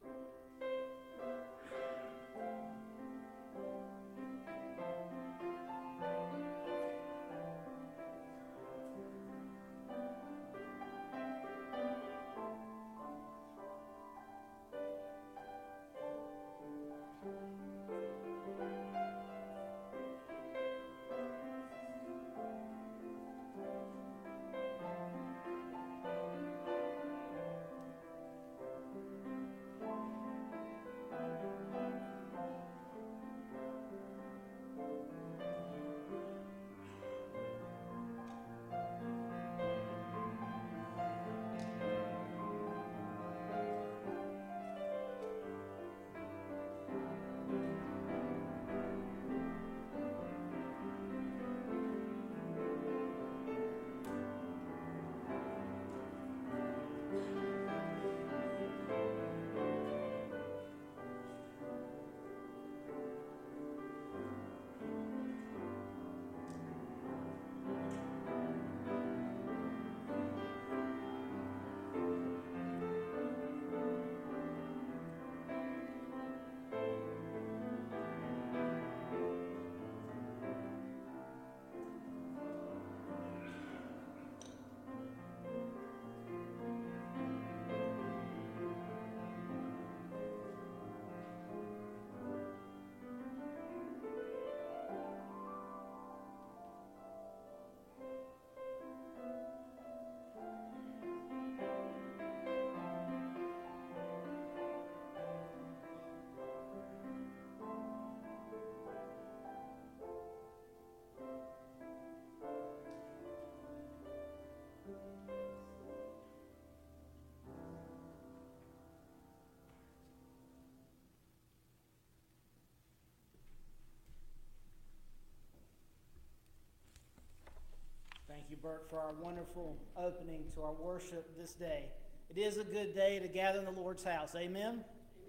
Thank you, Bert, for our wonderful opening to our worship this day. It is a good day to gather in the Lord's house. Amen?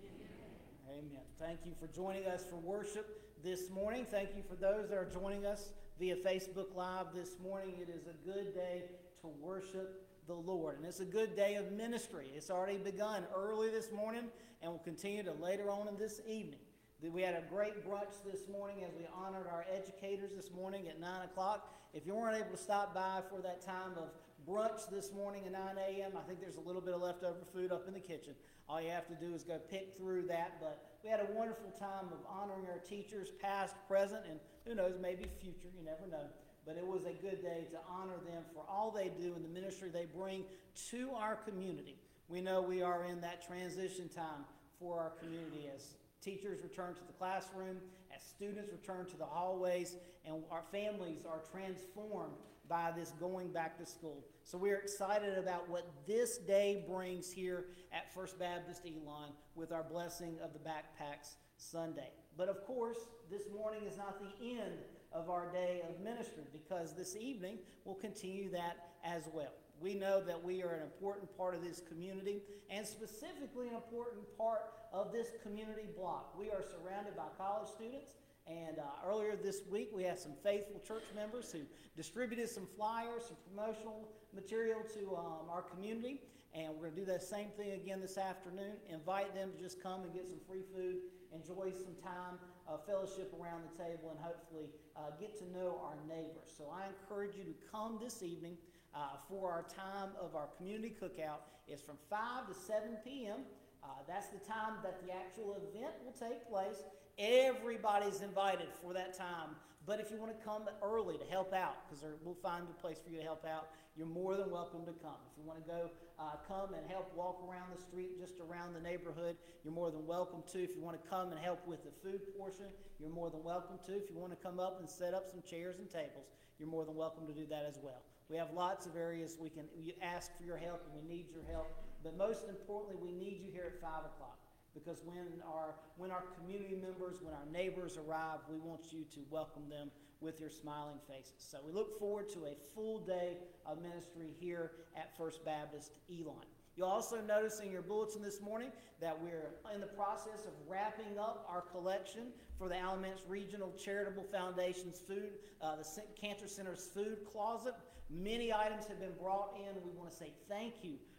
Amen. Thank you for joining us for worship this morning. Thank you for those that are joining us via Facebook Live this morning. It is a good day to worship the Lord. And it's a good day of ministry. It's already begun early this morning and will continue to later on in this evening. We had a great brunch this morning as we honored our educators this morning at 9 o'clock. If you weren't able to stop by for that time of brunch this morning at 9 a.m., I think there's a little bit of leftover food up in the kitchen. All you have to do is go pick through that. But we had a wonderful time of honoring our teachers, past, present, and who knows, maybe future. You never know. But it was a good day to honor them for all they do and the ministry they bring to our community. We know we are in that transition time for our community as teachers return to the classroom, as students return to the hallways, and our families are transformed by this going back to school. So we're excited about what this day brings here at First Baptist Elon with our blessing of the Backpacks Sunday. But of course, this morning is not the end of our day of ministry, because this evening we'll continue that as well. We know that we are an important part of this community, and specifically an important part of this community block. We are surrounded by college students, and earlier this week we had some faithful church members who distributed some flyers, some promotional material to our community, and we're going to do that same thing again this afternoon. Invite them to just come and get some free food, enjoy some time of fellowship around the table, and hopefully get to know our neighbors. So I encourage you to come this evening for our time of our community cookout. It's from 5 to 7 p.m. That's the time that the actual event will take place. Everybody's invited for that time. But if you want to come early to help out, because we'll find a place for you to help out, you're more than welcome to come. If you want to go come and help walk around the street, just around the neighborhood, you're more than welcome to. If you want to come and help with the food portion, you're more than welcome to. If you want to come up and set up some chairs and tables, you're more than welcome to do that as well. We have lots of areas we ask for your help, and we need your help. But most importantly, we need you here at 5 o'clock. Because when our community members, when our neighbors arrive, we want you to welcome them with your smiling faces. So we look forward to a full day of ministry here at First Baptist Elon. You'll also notice in your bulletin this morning that we're in the process of wrapping up our collection for the Alamance Regional Charitable Foundation's food, the Cancer Center's food closet. Many items have been brought in. We want to say thank you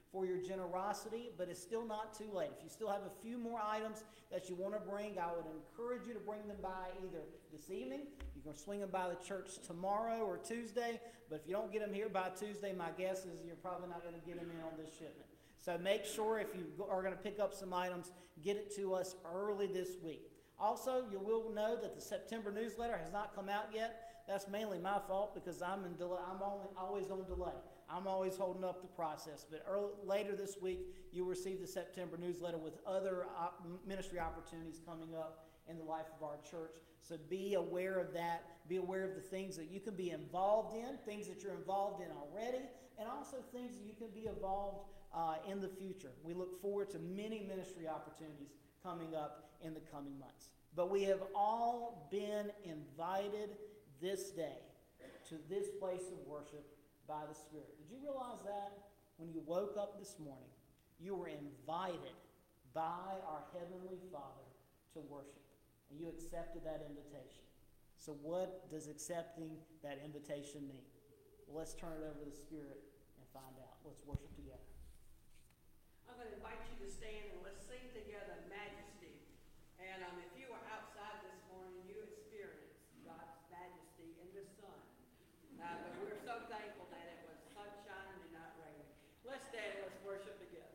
for your generosity, but it's still not too late. If you still have a few more items that you want to bring, I would encourage you to bring them by either this evening. You can swing them by the church tomorrow or Tuesday, but if you don't get them here by Tuesday, my guess is you're probably not going to get them in on this shipment. So make sure if you are going to pick up some items, get it to us early this week. Also, you will know that the September newsletter has not come out yet. That's mainly my fault because I'm always on delay. I'm always holding up the process. But later this week, you'll receive the September newsletter with other ministry opportunities coming up in the life of our church. So be aware of that. Be aware of the things that you can be involved in, things that you're involved in already, and also things that you can be involved in the future. We look forward to many ministry opportunities coming up in the coming months. But we have all been invited this day to this place of worship by the Spirit. Did you realize that? When you woke up this morning, you were invited by our Heavenly Father to worship. And you accepted that invitation. So what does accepting that invitation mean? Well, let's turn it over to the Spirit and find out. Let's worship together. I'm going to invite you to stand and let's sing together Majesty. And if you were outside this morning, you experienced God's majesty in the sun. But we're so thankful that it was sunshine and not raining. Let's stand and let's worship together.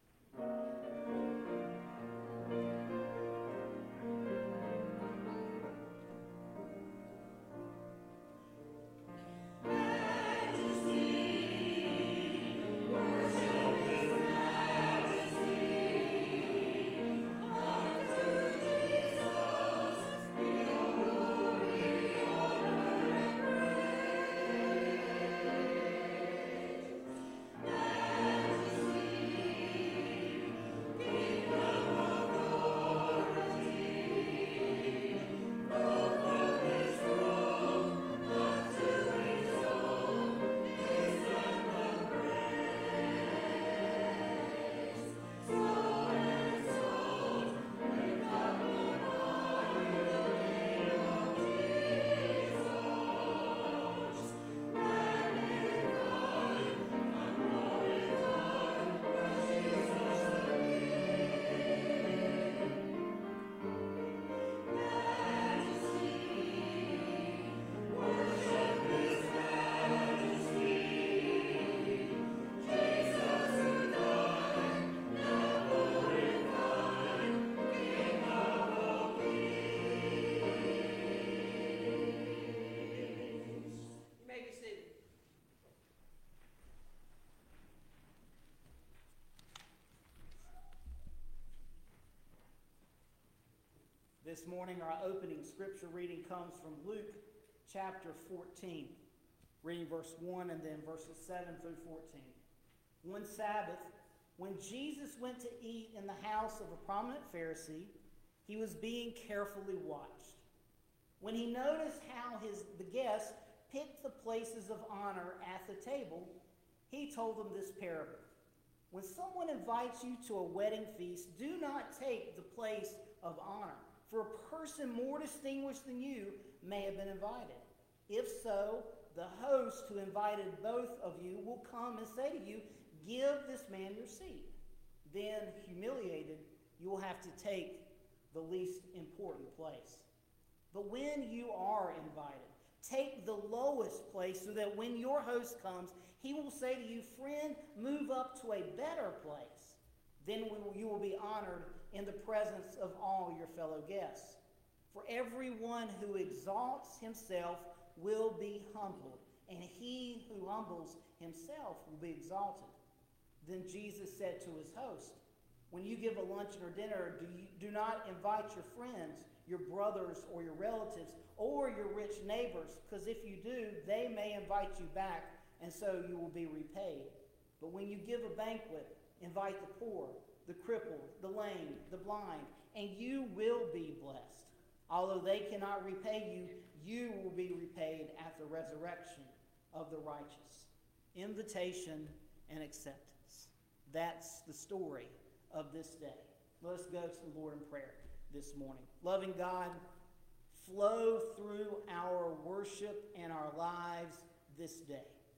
This morning, our opening scripture reading comes from Luke chapter 14, reading verse 1 and then verses 7 through 14. One Sabbath, when Jesus went to eat in the house of a prominent Pharisee, he was being carefully watched. When he noticed how the guests picked the places of honor at the table, he told them this parable. When someone invites you to a wedding feast, do not take the place of honor, for a person more distinguished than you may have been invited. If so, the host who invited both of you will come and say to you, give this man your seat. Then, humiliated, you will have to take the least important place. But when you are invited, take the lowest place so that when your host comes, he will say to you, friend, move up to a better place. Then you will be honored in the presence of all your fellow guests. For everyone who exalts himself will be humbled, and he who humbles himself will be exalted. Then Jesus said to his host, when you give a luncheon or dinner, do not invite your friends, your brothers or your relatives, or your rich neighbors, because if you do, they may invite you back, and so you will be repaid. But when you give a banquet, invite the poor, the crippled, the lame, the blind, and you will be blessed. Although they cannot repay you, you will be repaid at the resurrection of the righteous. Invitation and acceptance. That's the story of this day. Let us go to the Lord in prayer this morning. Loving God, flow through our worship and our lives this day.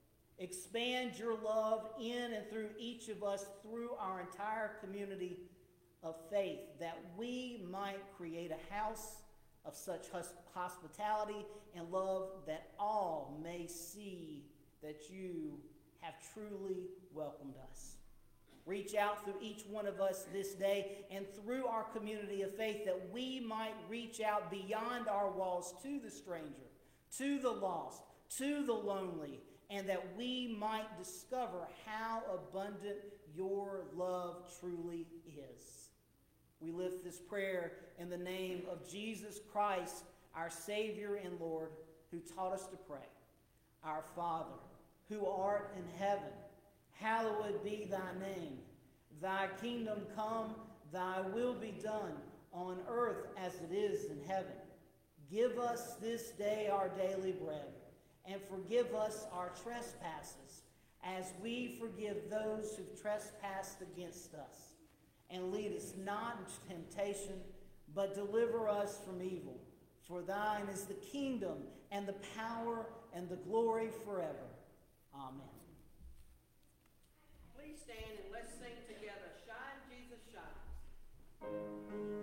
Expand your love in and through each of us, through our entire community of faith, that we might create a house of such hospitality and love that all may see that you have truly welcomed us. Reach out through each one of us this day and through our community of faith, that we might reach out beyond our walls to the stranger, to the lost, to the lonely, and that we might discover how abundant your love truly is. We lift this prayer in the name of Jesus Christ, our Savior and Lord, who taught us to pray. Our Father, who art in heaven, hallowed be thy name. Thy kingdom come, thy will be done, on earth as it is in heaven. Give us this day our daily bread, and forgive us our trespasses, as we forgive those who've trespassed against us. And lead us not into temptation, but deliver us from evil. For thine is the kingdom, and the power, and the glory forever. Amen. Please stand and let's sing together, Shine, Jesus, Shine.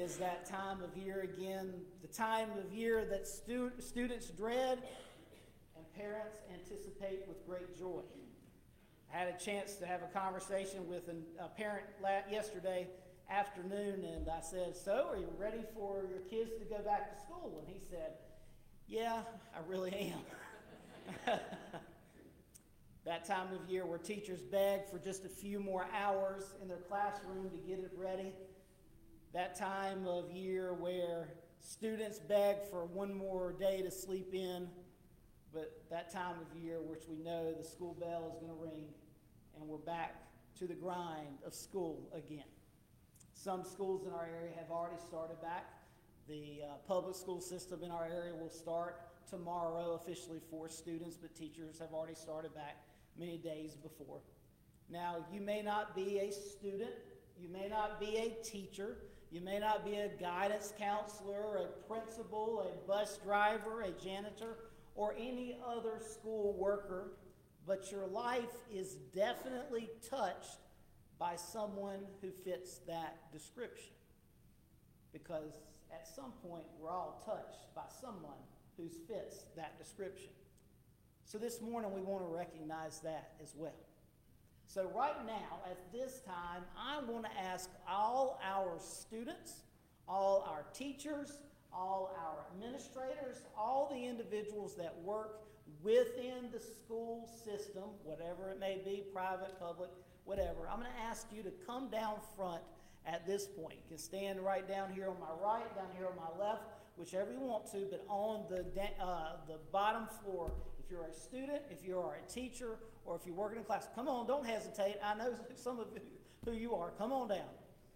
is that time of year again, the time of year that students dread and parents anticipate with great joy. I had a chance to have a conversation with a parent yesterday afternoon, and I said, "So, are you ready for your kids to go back to school?" And he said, "Yeah, I really am." That time of year where teachers beg for just a few more hours in their classroom to get it ready. That time of year where students beg for one more day to sleep in. But that time of year which we know the school bell is going to ring and we're back to the grind of school again. Some schools in our area have already started back. The public school system in our area will start tomorrow officially for students, but teachers have already started back many days before. Now, you may not be a student, you may not be a teacher, you may not be a guidance counselor, a principal, a bus driver, a janitor, or any other school worker, but your life is definitely touched by someone who fits that description. Because at some point, we're all touched by someone who fits that description. So this morning, we want to recognize that as well. So right now, at this time, I want to ask all our students, all our teachers, all our administrators, all the individuals that work within the school system, whatever it may be, private, public, whatever. I'm going to ask you to come down front at this point. You can stand right down here on my right, down here on my left, whichever you want to, but on the bottom floor, if you're a student, if you are a teacher, or if you're working in class, come on, don't hesitate. I know some of you who you are. Come on down.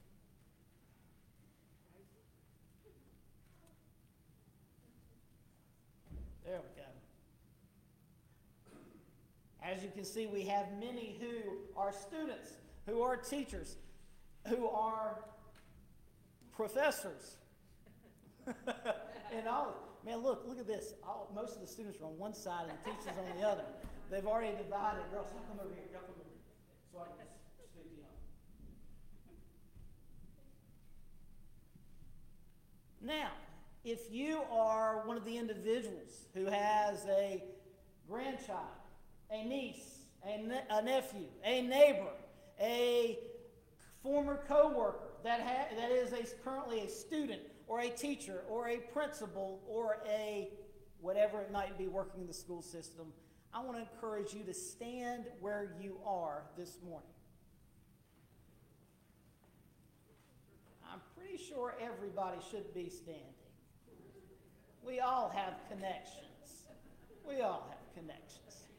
There we go. As you can see, we have many who are students, who are teachers, who are professors. And all, man, look at this. Most of the students are on one side and the teachers on the other. They've already divided. Girls, y'all come over here. Y'all come over here. So I can speak to y'all. Now, if you are one of the individuals who has a grandchild, a niece, a nephew, a neighbor, a former co-worker that is currently a student or a teacher or a principal or a whatever it might be working in the school system, I want to encourage you to stand where you are this morning. I'm pretty sure everybody should be standing. We all have connections. We all have connections.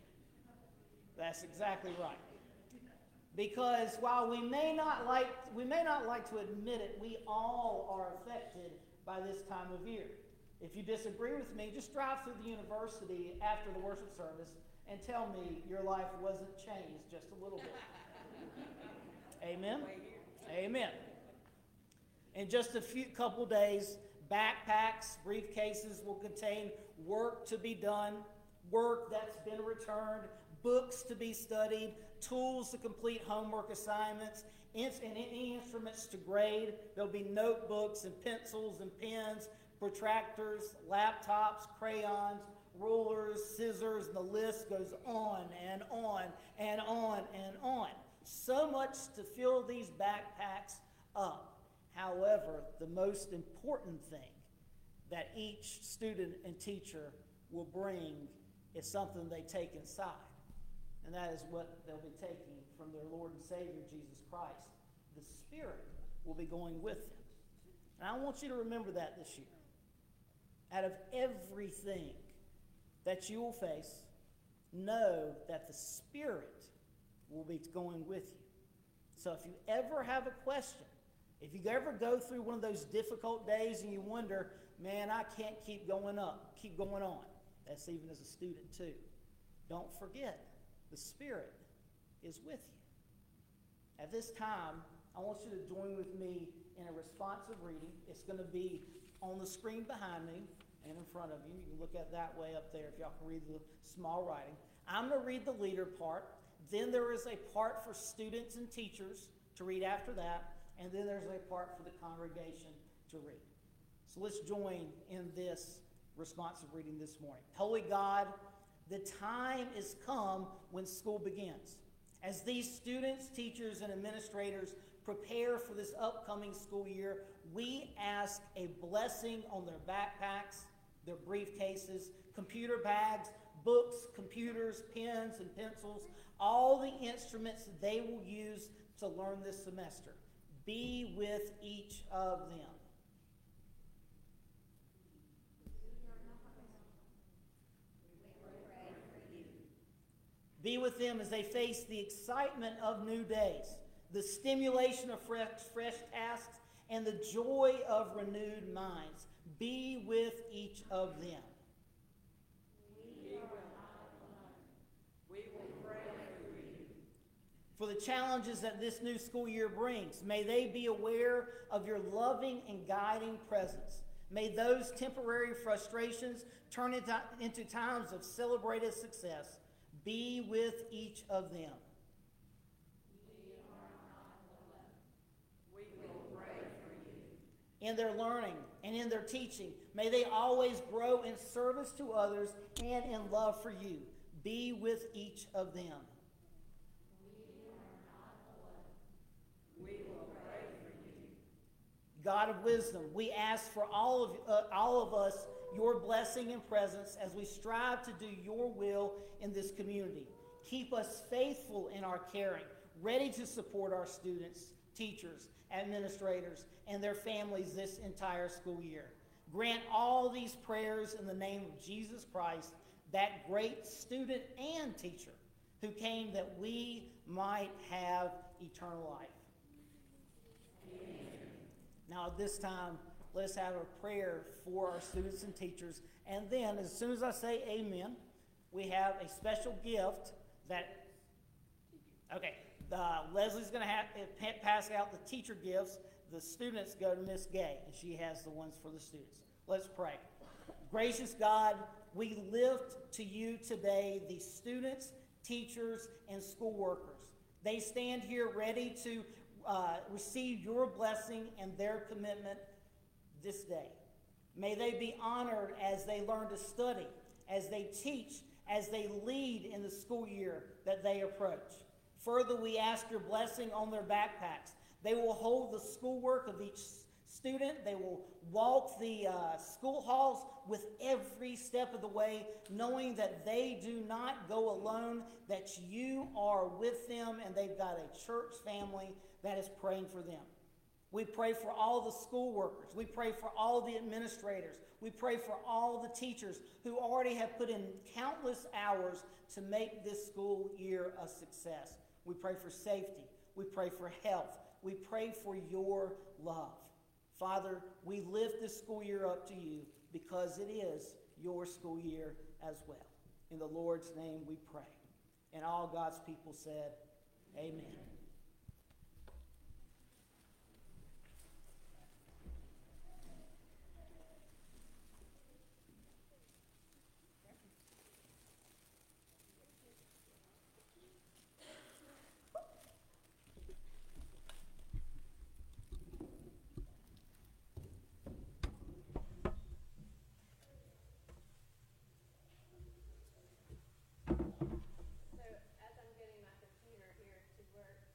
That's exactly right. Because while we may not like to admit it, we all are affected by this time of year. If you disagree with me, just drive through the university after the worship service and tell me your life wasn't changed just a little bit. Amen? Amen. In just a couple days, backpacks, briefcases will contain work to be done, work that's been returned, books to be studied, tools to complete homework assignments, and any instruments to grade. There'll be notebooks and pencils and pens, protractors, laptops, crayons, rulers, scissors, and the list goes on and on and on and on. So much to fill these backpacks up. However, the most important thing that each student and teacher will bring is something they take inside. And that is what they'll be taking from their Lord and Savior, Jesus Christ. The Spirit will be going with them. And I want you to remember that this year. Out of everything that you will face, know that the Spirit will be going with you. So if you ever have a question, if you ever go through one of those difficult days and you wonder, man, I can't keep going on. That's even as a student too. Don't forget, the Spirit is with you. At this time, I want you to join with me in a responsive reading. It's going to be on the screen behind me and in front of you. You can look at that way up there if y'all can read the small writing. I'm going to read the leader part. Then there is a part for students and teachers to read after that. And then there's a part for the congregation to read. So let's join in this responsive reading this morning. Holy God, the time is come when school begins. As these students, teachers, and administrators prepare for this upcoming school year, we ask a blessing on their backpacks, their briefcases, computer bags, books, computers, pens, and pencils, all the instruments they will use to learn this semester. Be with each of them. Be with them as they face the excitement of new days, the stimulation of fresh tasks, and the joy of renewed minds. Be with each of them. We will pray for you. For the challenges that this new school year brings, may they be aware of your loving and guiding presence. May those temporary frustrations turn into times of celebrated success. Be with each of them. We will pray for you. In their learning and in their teaching, may they always grow in service to others and in love for you. Be with each of them. We will pray for you. God of wisdom, we ask for all of us your blessing and presence as we strive to do your will in this community. Keep us faithful in our caring, ready to support our students, teachers, administrators, and their families this entire school year. Grant all these prayers in the name of Jesus Christ, that great student and teacher who came that we might have eternal life. Amen. Now at this time, let's have a prayer for our students and teachers. And then, as soon as I say amen, we have a special gift that, Leslie's going to pass out the teacher gifts. The students go to Miss Gay, and she has the ones for the students. Let's pray. Gracious God, we lift to you today the students, teachers, and school workers. They stand here ready to receive your blessing and their commitment this day. May they be honored as they learn to study, as they teach, as they lead in the school year that they approach. Further, we ask your blessing on their backpacks. They will hold the schoolwork of each student. They will walk the school halls with every step of the way, knowing that they do not go alone, that you are with them, and they've got a church family that is praying for them. We pray for all the school workers. We pray for all the administrators. We pray for all the teachers who already have put in countless hours to make this school year a success. We pray for safety. We pray for health. We pray for your love. Father, we lift this school year up to you because it is your school year as well. In the Lord's name we pray. And all God's people said, amen. So as I'm getting my computer here to work,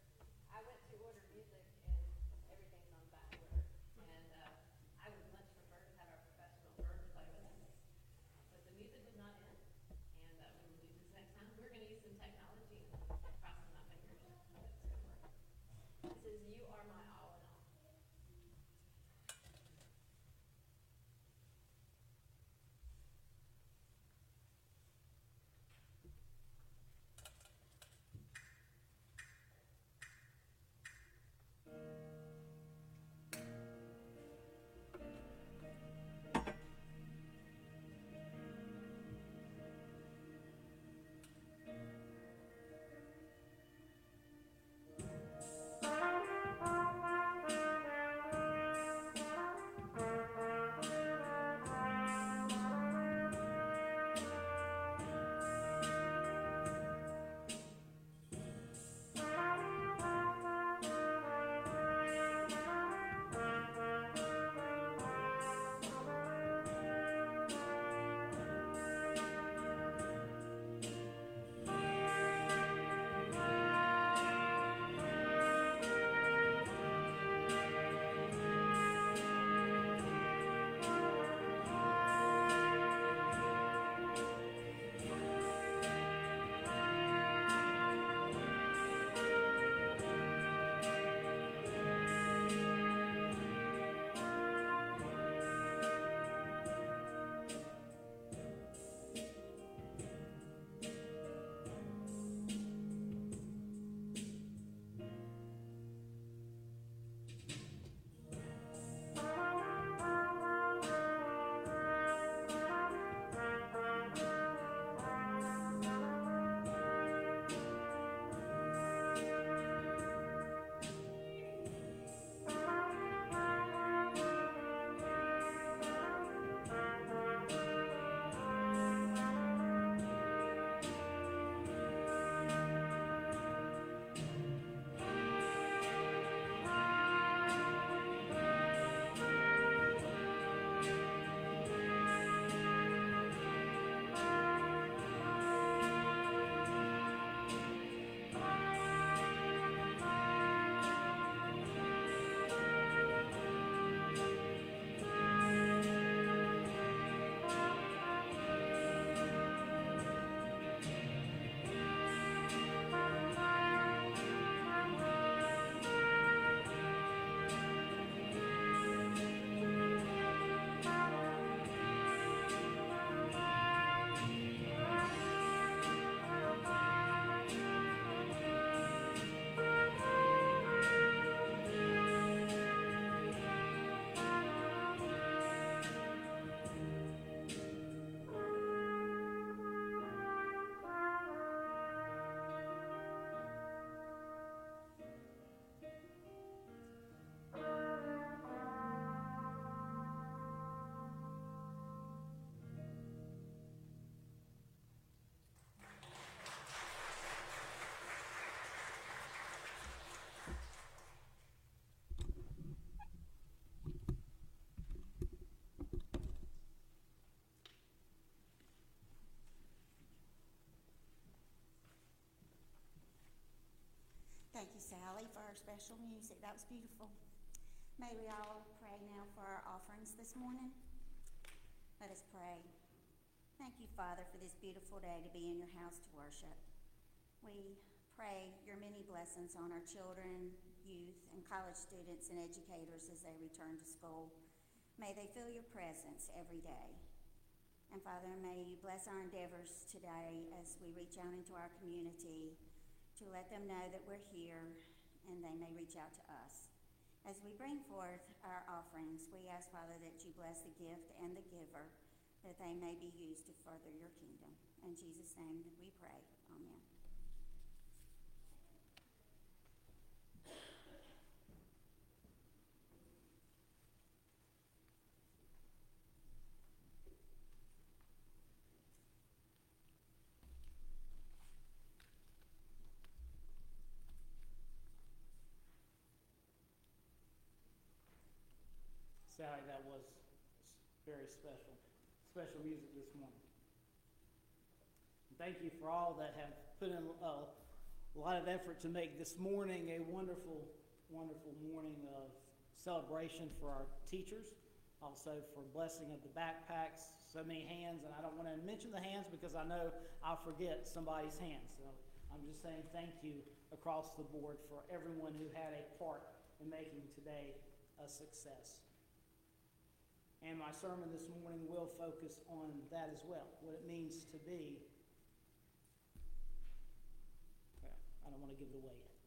Holly for our special music. That was beautiful. May we all pray now for our offerings this morning. Let us pray. Thank you, Father, for this beautiful day to be in your house to worship. We pray your many blessings on our children, youth, and college students and educators as they return to school. May they feel your presence every day. And Father, may you bless our endeavors today as we reach out into our community to let them know that we're here and they may reach out to us. As we bring forth our offerings, we ask, Father, that you bless the gift and the giver, that they may be used to further your kingdom. In Jesus' name we pray. Amen. Sally, that was very special music this morning. Thank you for all that have put in a lot of effort to make this morning a wonderful, wonderful morning of celebration for our teachers, also for blessing of the backpacks. So many hands, and I don't want to mention the hands because I know I'll forget somebody's hands. So I'm just saying thank you across the board for everyone who had a part in making today a success. And my sermon this morning will focus on that as well, what it means to be, well, I don't want to give it away yet.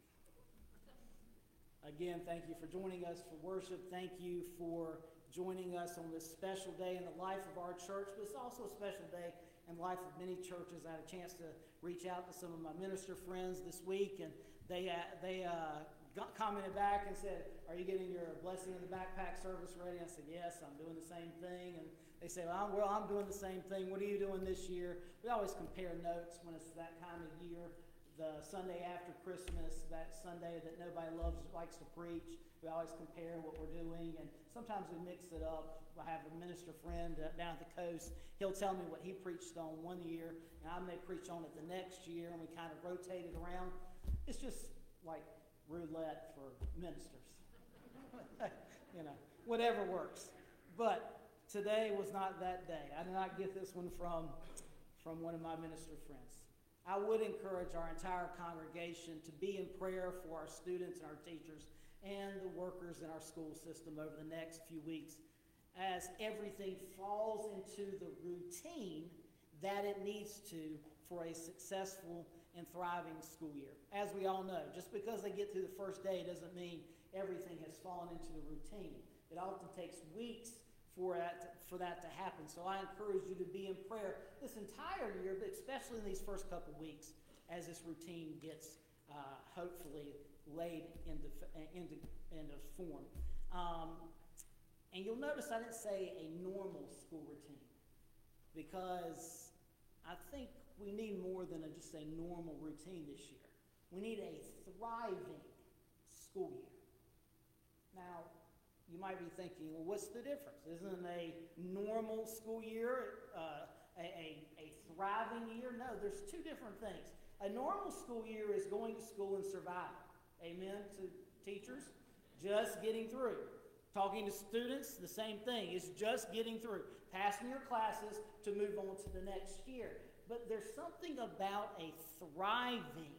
Again, thank you for joining us for worship. Thank you for joining us on this special day in the life of our church, but it's also a special day in the life of many churches. I had a chance to reach out to some of my minister friends this week, and they commented back and said, "Are you getting your blessing in the backpack service ready?" I said, "Yes, I'm doing the same thing." And they said, well, I'm doing the same thing. What are you doing this year? We always compare notes when it's that time of year. The Sunday after Christmas, that Sunday that nobody likes to preach, we always compare what we're doing, and sometimes we mix it up. I have a minister friend down at the coast. He'll tell me what he preached on one year, and I may preach on it the next year, and we kind of rotate it around. It's just like roulette for ministers. Whatever works. But today was not that day. I did not get this one from one of my minister friends. I would encourage our entire congregation to be in prayer for our students and our teachers and the workers in our school system over the next few weeks as everything falls into the routine that it needs to for a successful and thriving school year. As we all know, just because they get through the first day doesn't mean everything has fallen into the routine. It often takes weeks for that to happen. So I encourage you to be in prayer this entire year, but especially in these first couple weeks as this routine gets hopefully laid into form. And you'll notice I didn't say a normal school routine because I think we need more than just a normal routine this year. We need a thriving school year. Now, you might be thinking, well, what's the difference? Isn't a normal school year a thriving year? No, there's two different things. A normal school year is going to school and surviving. Amen to teachers? Just getting through. Talking to students, the same thing. It's just getting through. Passing your classes to move on to the next year. But there's something about a thriving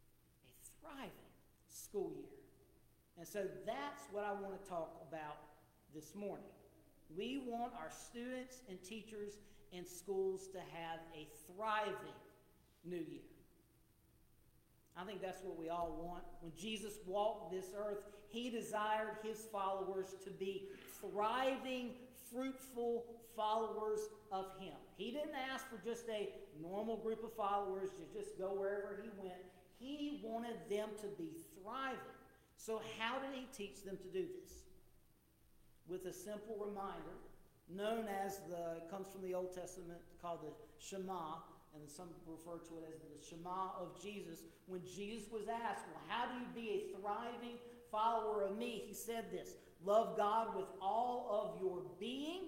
school year. And so that's what I want to talk about this morning. We want our students and teachers in schools to have a thriving new year. I think that's what we all want. When Jesus walked this earth, he desired his followers to be thriving, fruitful followers of him. He didn't ask for just a normal group of followers to just go wherever he went. He wanted them to be thriving. So how did he teach them to do this? With a simple reminder, known as comes from the Old Testament, called the Shema, and some refer to it as the Shema of Jesus. When Jesus was asked, well, how do you be a thriving follower of me? He said this, love God with all of your being,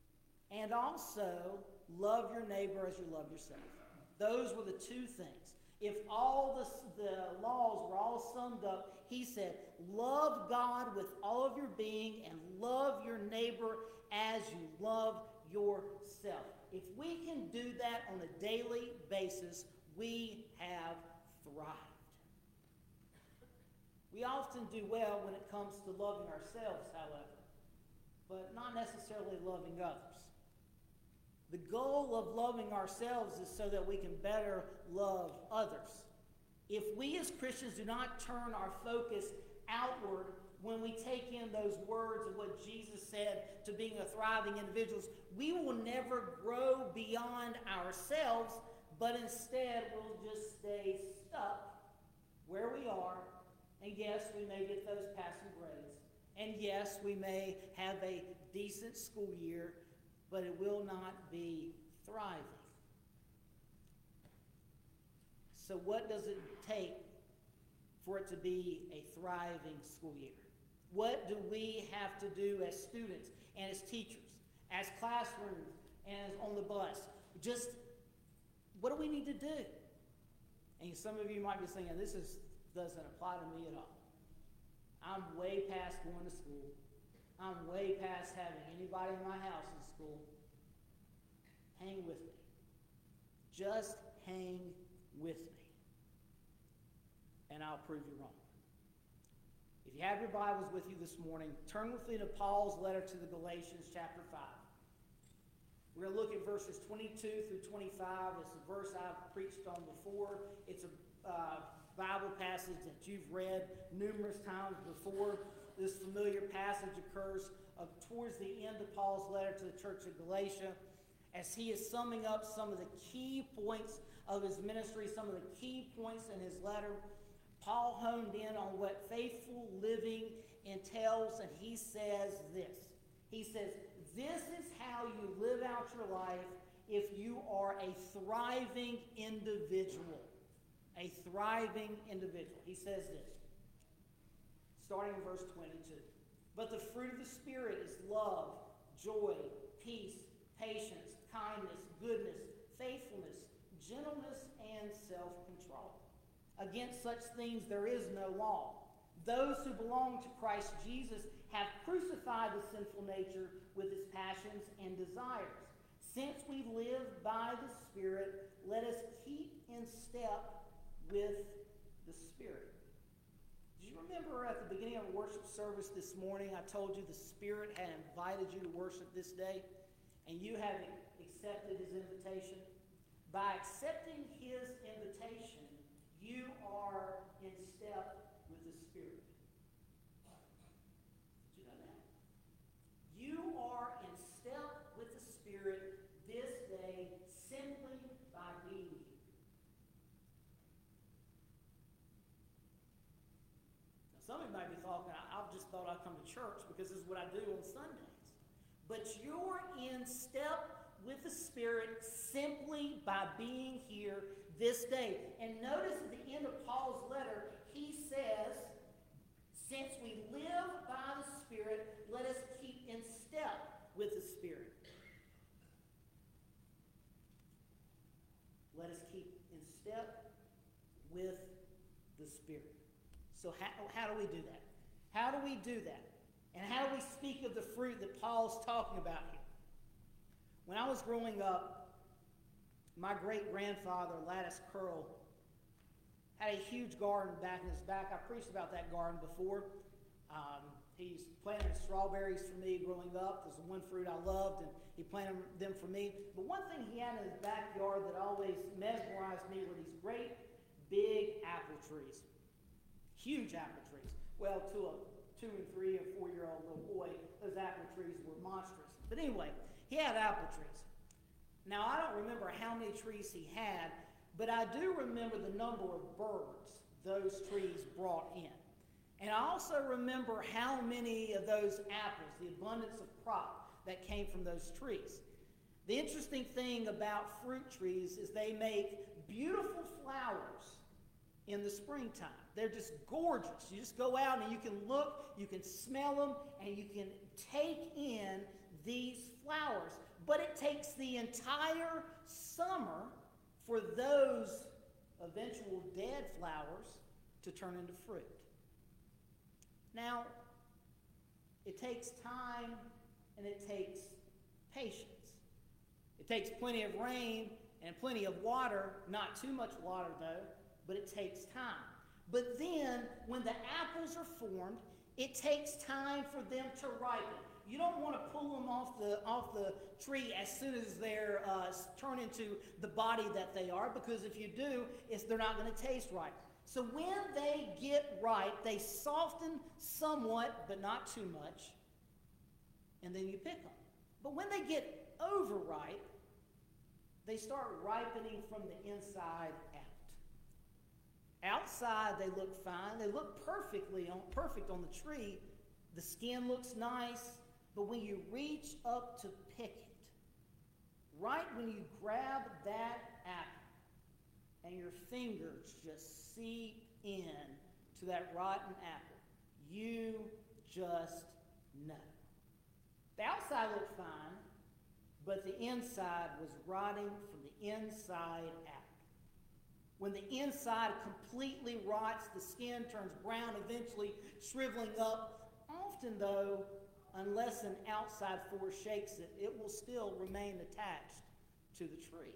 and also love your neighbor as you love yourself. Those were the two things. If all the laws were all summed up, he said, love God with all of your being and love your neighbor as you love yourself. If we can do that on a daily basis, we have thrived. We often do well when it comes to loving ourselves, however, but not necessarily loving others. The goal of loving ourselves is so that we can better love others. If we as Christians do not turn our focus outward when we take in those words of what Jesus said to being a thriving individuals, we will never grow beyond ourselves, but instead we'll just stay stuck where we are. And yes, we may get those passing grades. And yes, we may have a decent school year, but it will not be thriving. So what does it take for it to be a thriving school year? What do we have to do as students and as teachers, as classrooms, and as on the bus? Just what do we need to do? And some of you might be thinking, this doesn't apply to me at all. I'm way past going to school. I'm way past having anybody in my house in school. Hang with me. Just hang with me. And I'll prove you wrong. If you have your Bibles with you this morning, turn with me to Paul's letter to the Galatians, chapter 5. We're going to look at verses 22 through 25. It's a verse I've preached on before. It's a Bible passage that you've read numerous times before. This familiar passage occurs towards the end of Paul's letter to the church of Galatia, as he is summing up some of the key points of his ministry, some of the key points in his letter. Paul honed in on what faithful living entails, and he says this. He says, this is how you live out your life if you are a thriving individual. A thriving individual. He says this, starting in verse 22. But the fruit of the Spirit is love, joy, peace, patience, kindness, goodness, faithfulness, gentleness, and self-control. Against such things there is no law. Those who belong to Christ Jesus have crucified the sinful nature with its passions and desires. Since we live by the Spirit, let us keep in step with the Spirit. Do you remember at the beginning of the worship service this morning, I told you the Spirit had invited you to worship this day, and you have accepted his invitation? By accepting his invitation, you are in step with the Spirit. Did you know that? You are in step with the Spirit this day simply by being here. Now, some of you might be thinking, I've just thought I'd come to church because this is what I do on Sundays. But you're in step with the Spirit simply by being here this day. And notice at the end of Paul's letter, he says, since we live by the Spirit, let us keep in step with the Spirit. Let us keep in step with the Spirit. So how do we do that? How do we do that? And how do we speak of the fruit that Paul's talking about here? When I was growing up, my great-grandfather, Lattice Curl, had a huge garden back in his back. I preached about that garden before. He's planted strawberries for me growing up. It was the one fruit I loved, and he planted them for me. But one thing he had in his backyard that always mesmerized me were these great, big apple trees. Huge apple trees. Well, to a 2 and 3 and 4-year-old little boy, those apple trees were monstrous. But anyway, he had apple trees. Now, I don't remember how many trees he had, but I do remember the number of birds those trees brought in. And I also remember how many of those apples, the abundance of crop that came from those trees. The interesting thing about fruit trees is they make beautiful flowers in the springtime. They're just gorgeous. You just go out and you can look, you can smell them, and you can take in these flowers. But it takes the entire summer for those eventual dead flowers to turn into fruit. Now, it takes time and it takes patience. It takes plenty of rain and plenty of water, not too much water though, but it takes time. But then, when the apples are formed, it takes time for them to ripen. You don't want to pull them off the tree as soon as they're turned into the body that they are, because if you do, they're not going to taste right. So when they get ripe, they soften somewhat, but not too much, and then you pick them. But when they get overripe, they start ripening from the inside out. Outside, they look fine. They look perfect on the tree. The skin looks nice, but when you reach up to pick it, right when you grab that apple and your fingers just seep in to that rotten apple, you just know. The outside looked fine, but the inside was rotting from the inside out. When the inside completely rots, the skin turns brown, eventually shriveling up. Often, though, unless an outside force shakes it, it will still remain attached to the tree.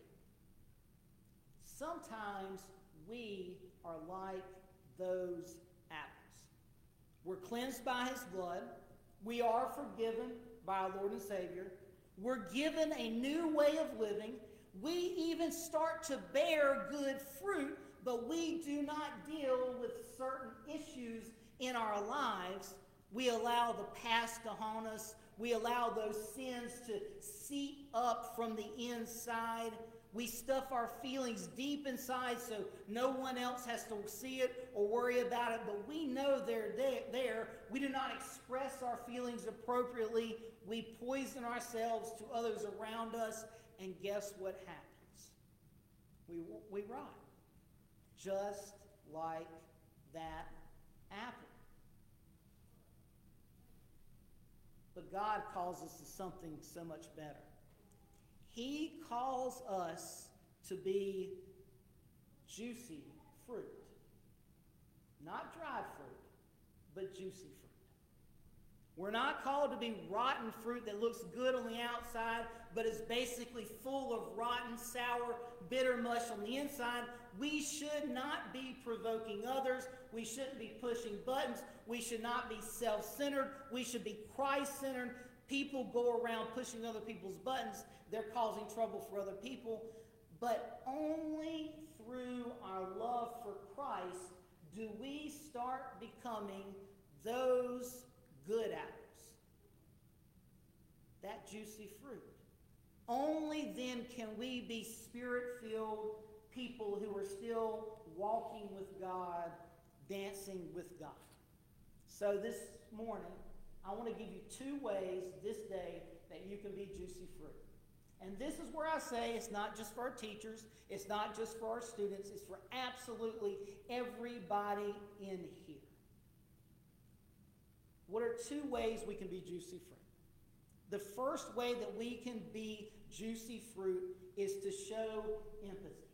Sometimes we are like those apples. We're cleansed by His blood. We are forgiven by our Lord and Savior. We're given a new way of living. We even start to bear good fruit, but we do not deal with certain issues in our lives. We allow the past to haunt us. We allow those sins to seep up from the inside. We stuff our feelings deep inside so no one else has to see it or worry about it, but we know they're there. We do not express our feelings appropriately. We poison ourselves to others around us, and guess what happens? We rot, just like that apple. But God calls us to something so much better. He calls us to be juicy fruit. Not dry fruit, but juicy fruit. We're not called to be rotten fruit that looks good on the outside, but is basically full of rotten, sour, bitter mush on the inside. We should not be provoking others. We shouldn't be pushing buttons. We should not be self-centered. We should be Christ-centered. People go around pushing other people's buttons. They're causing trouble for other people. But only through our love for Christ do we start becoming those good apples, that juicy fruit. Only then can we be Spirit-filled people who are still walking with God, dancing with God. So this morning, I want to give you 2 ways this day that you can be juicy fruit. And this is where I say it's not just for our teachers, it's not just for our students, it's for absolutely everybody in here. What are 2 ways we can be juicy fruit? The first way that we can be juicy fruit is to show empathy.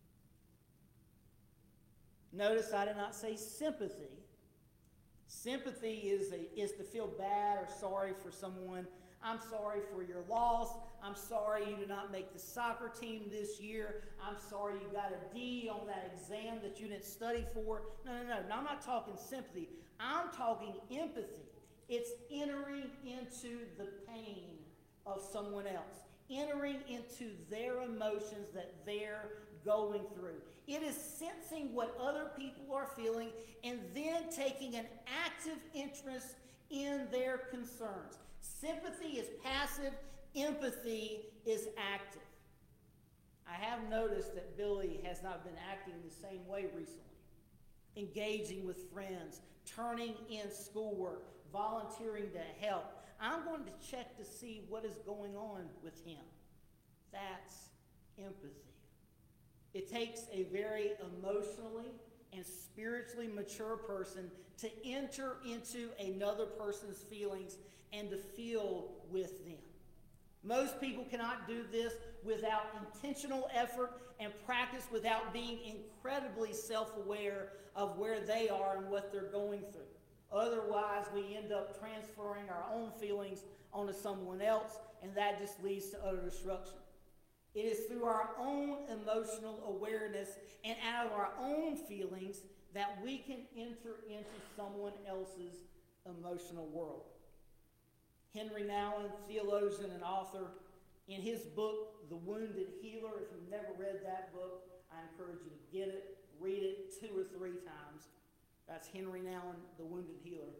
Notice I did not say sympathy. Sympathy is to feel bad or sorry for someone. I'm sorry for your loss. I'm sorry you did not make the soccer team this year. I'm sorry you got a D on that exam that you didn't study for. No. I'm not talking sympathy. I'm talking empathy. It's entering into the pain of someone else, entering into their emotions that they're going through. It is sensing what other people are feeling and then taking an active interest in their concerns. Sympathy is passive, empathy is active. I have noticed that Billy has not been acting the same way recently. Engaging with friends, turning in schoolwork, volunteering to help. I'm going to check to see what is going on with him. That's empathy. It takes a very emotionally and spiritually mature person to enter into another person's feelings and to feel with them. Most people cannot do this without intentional effort and practice, without being incredibly self-aware of where they are and what they're going through. Otherwise, we end up transferring our own feelings onto someone else, and that just leads to utter destruction. It is through our own emotional awareness and out of our own feelings that we can enter into someone else's emotional world. Henry Nouwen, theologian and author, in his book, The Wounded Healer, if you've never read that book, I encourage you to get it, read it 2 or 3 times. That's Henry Nouwen, The Wounded Healer.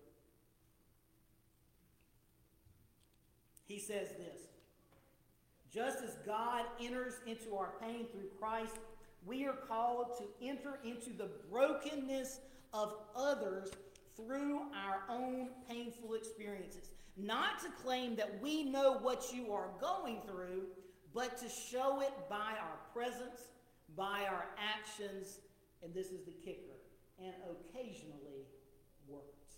He says this: just as God enters into our pain through Christ, we are called to enter into the brokenness of others through our own painful experiences. Not to claim that we know what you are going through, but to show it by our presence, by our actions, and this is the kicker, and occasionally words.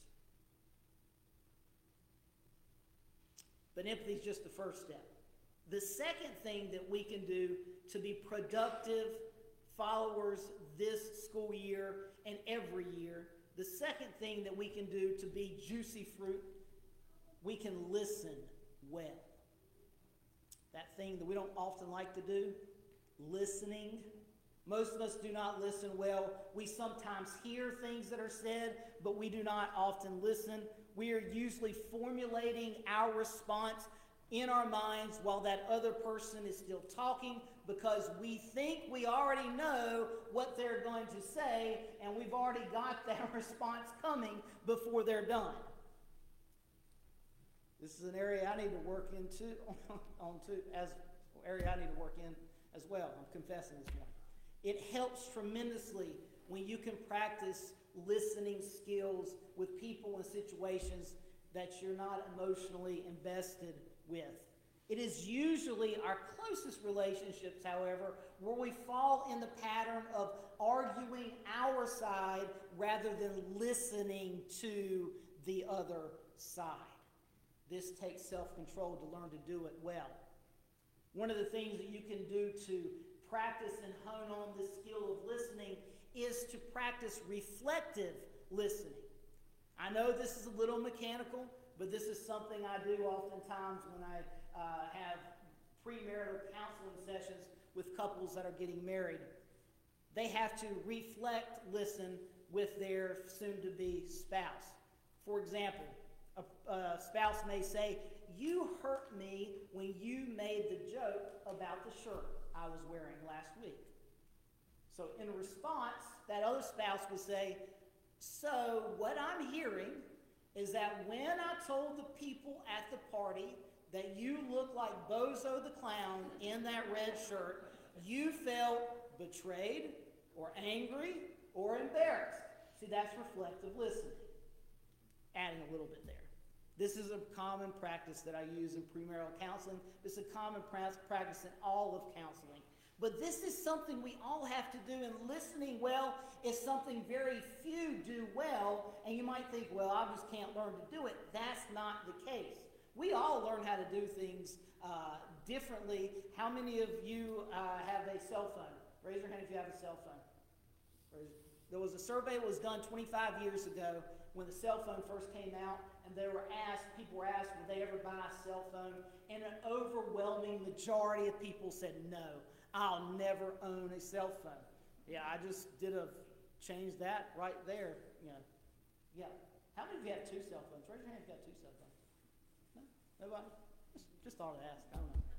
But empathy is just the first step. The second thing that we can do to be productive followers this school year and every year, the second thing that we can do to be juicy fruit, we can listen well. That thing that we don't often like to do, listening. Most of us do not listen well. We sometimes hear things that are said, but we do not often listen. We are usually formulating our response in our minds while that other person is still talking, because we think we already know what they're going to say, and we've already got that response coming before they're done. This is an area I need to work into, area I need to work in as well. I'm confessing this morning. It helps tremendously when you can practice listening skills with people and situations that you're not emotionally invested with. It is usually our closest relationships, however, where we fall in the pattern of arguing our side rather than listening to the other side. This takes self-control to learn to do it well. One of the things that you can do to practice and hone on this skill of listening is to practice reflective listening. I know this is a little mechanical, but this is something I do oftentimes when I have premarital counseling sessions with couples that are getting married. They have to reflect, listen with their soon-to-be spouse. For example, a spouse may say, "You hurt me when you made the joke about the shirt I was wearing last week." So in response, that other spouse would say, "So what I'm hearing is that when I told the people at the party that you look like Bozo the Clown in that red shirt, you felt betrayed or angry or embarrassed." See, that's reflective listening. Adding a little bit there. This is a common practice that I use in premarital counseling. This is a common practice in all of counseling. But this is something we all have to do, and listening well is something very few do well, and you might think, well, I just can't learn to do it. That's not the case. We all learn how to do things differently. How many of you have a cell phone? Raise your hand if you have a cell phone. There was a survey that was done 25 years ago when the cell phone first came out, and people were asked, would they ever buy a cell phone? And an overwhelming majority of people said, no, I'll never own a cell phone. Yeah, I just changed that right there. Yeah. How many of you have 2 cell phones? Raise your hand if you have 2 cell phones. No? Nobody? Just thought I'd ask. I don't know.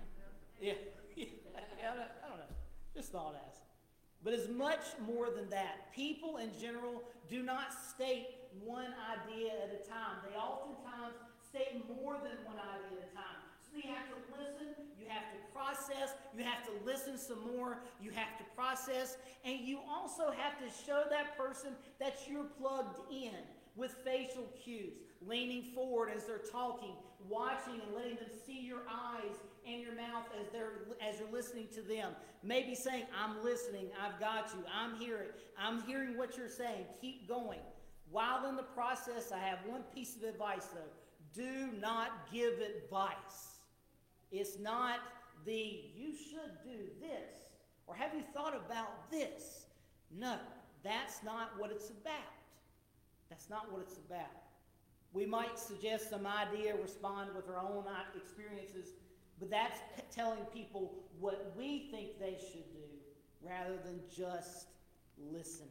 Yeah, I don't know. Just thought I'd ask. But it's much more than that. People in general do not state one idea at a time. They oftentimes state more than one idea at a time. So you have to listen, you have to process, you have to listen some more, you have to process, and you also have to show that person that you're plugged in with facial cues, leaning forward as they're talking, watching and letting them see your eyes and your mouth as you're listening to them. Maybe saying, I'm listening, I've got you, I'm hearing what you're saying, keep going. While in the process, I have one piece of advice though. Do not give advice. It's not the, you should do this, or have you thought about this? No, that's not what it's about. That's not what it's about. We might suggest some idea, respond with our own experiences, but that's telling people what we think they should do rather than just listening.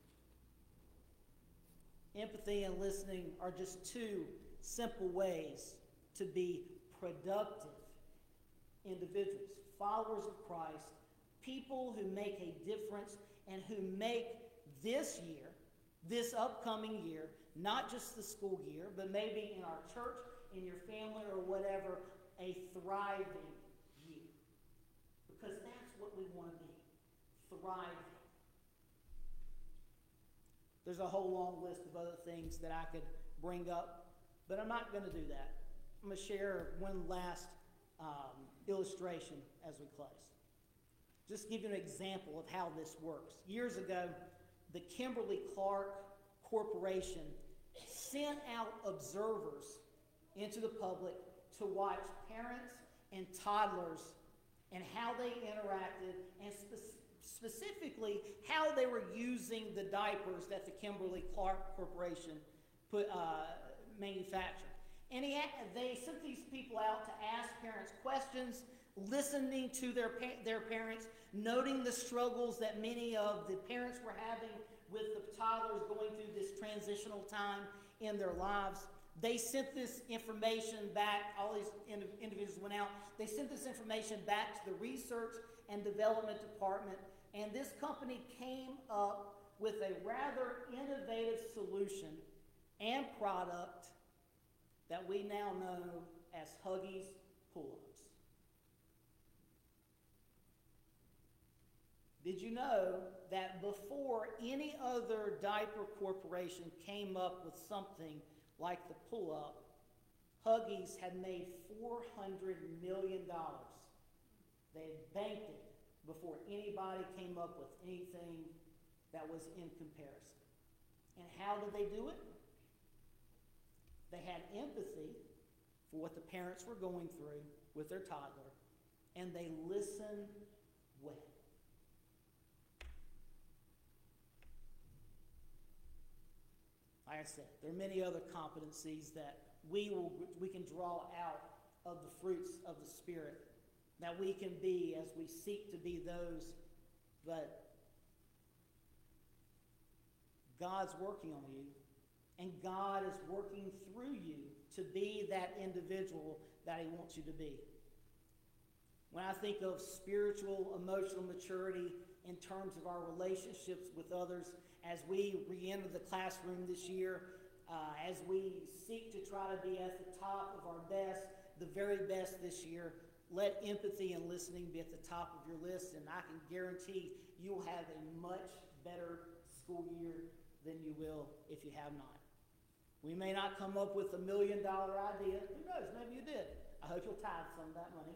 Empathy and listening are just two simple ways to be productive individuals, followers of Christ, people who make a difference and who make this year, this upcoming year, not just the school year, but maybe in our church, in your family, or whatever, a thriving year. Because that's what we want to be, thriving. There's a whole long list of other things that I could bring up, but I'm not going to do that. I'm going to share one last illustration as we close. Just give you an example of how this works. Years ago, the Kimberly-Clark Corporation sent out observers into the public to watch parents and toddlers and how they interacted, and specifically how they were using the diapers that the Kimberly-Clark Corporation manufactured. And they sent these people out to ask parents questions, listening to their parents, noting the struggles that many of the parents were having with the toddlers going through this transitional time in their lives. They sent this information back, all these individuals went out, they sent this information back to the research and development department, and this company came up with a rather innovative solution and product that we now know as Huggies Pull-Ups. Did you know that before any other diaper corporation came up with something like the Pull-Up, Huggies had made $400 million. They had banked it before anybody came up with anything that was in comparison. And how did they do it? They had empathy for what the parents were going through with their toddler, and they listened well. Like I said, there are many other competencies that we can draw out of the fruits of the Spirit, that we can be as we seek to be those, but God's working on you, and God is working through you to be that individual that He wants you to be. When I think of spiritual, emotional maturity in terms of our relationships with others, as we re-enter the classroom this year, as we seek to try to be at the top of our best, the very best this year, let empathy and listening be at the top of your list, and I can guarantee you'll have a much better school year than you will if you have not. We may not come up with $1 million idea. Who knows? Maybe you did. I hope you'll tithe some of that money.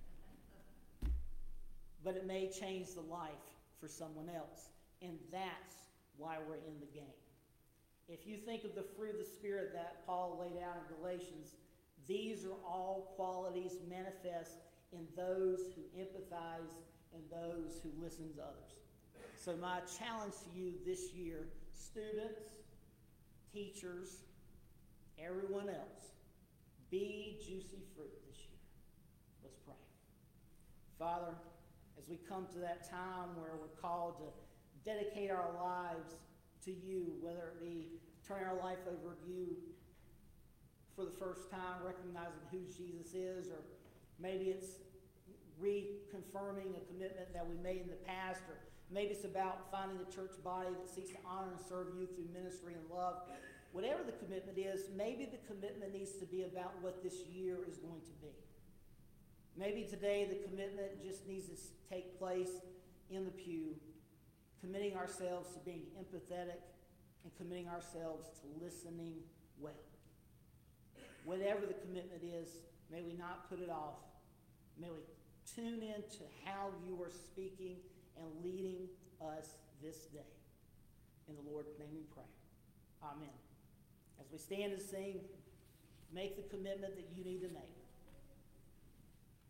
But it may change the life for someone else. And that's why we're in the game. If you think of the fruit of the Spirit that Paul laid out in Galatians, these are all qualities manifest in those who empathize and those who listen to others. So my challenge to you this year, students, teachers, everyone else, be juicy fruit this year. Let's pray. Father, as we come to that time where we're called to dedicate our lives to you, whether it be turning our life over to you for the first time, recognizing who Jesus is, or maybe it's reconfirming a commitment that we made in the past, or maybe it's about finding a church body that seeks to honor and serve you through ministry and love. Whatever the commitment is, maybe the commitment needs to be about what this year is going to be. Maybe today the commitment just needs to take place in the pew, committing ourselves to being empathetic and committing ourselves to listening well. Whatever the commitment is, may we not put it off. May we tune in to how you are speaking and leading us this day. In the Lord's name we pray. Amen. As we stand and sing, make the commitment that you need to make.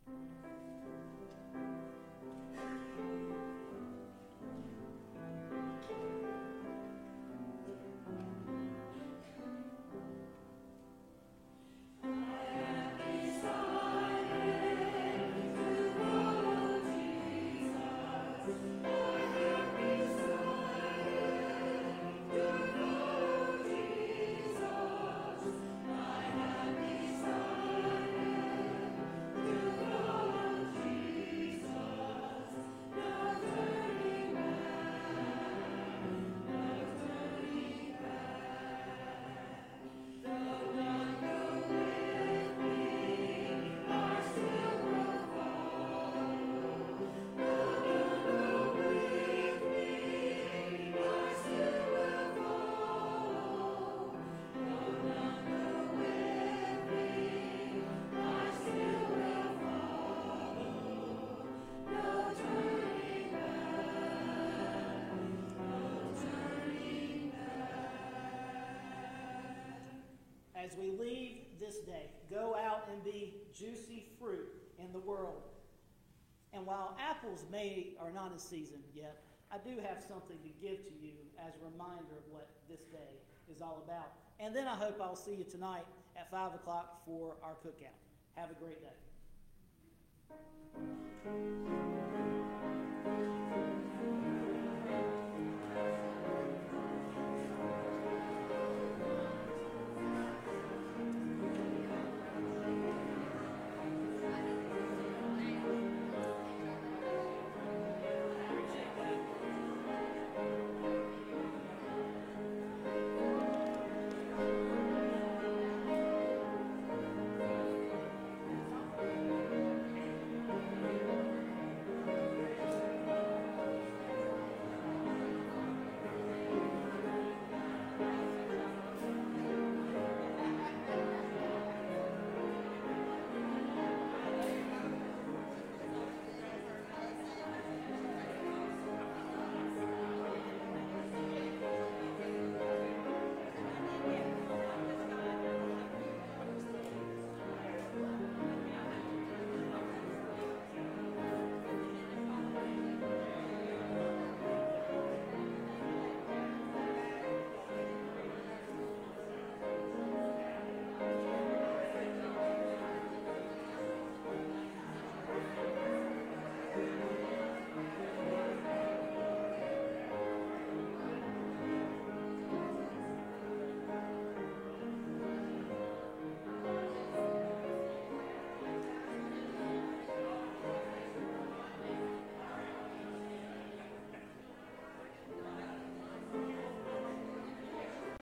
As we leave this day, go out and be juicy fruit in the world. And while apples are not in season yet, I do have something to give to you as a reminder of what this day is all about. And then I hope I'll see you tonight at 5 o'clock for our cookout. Have a great day.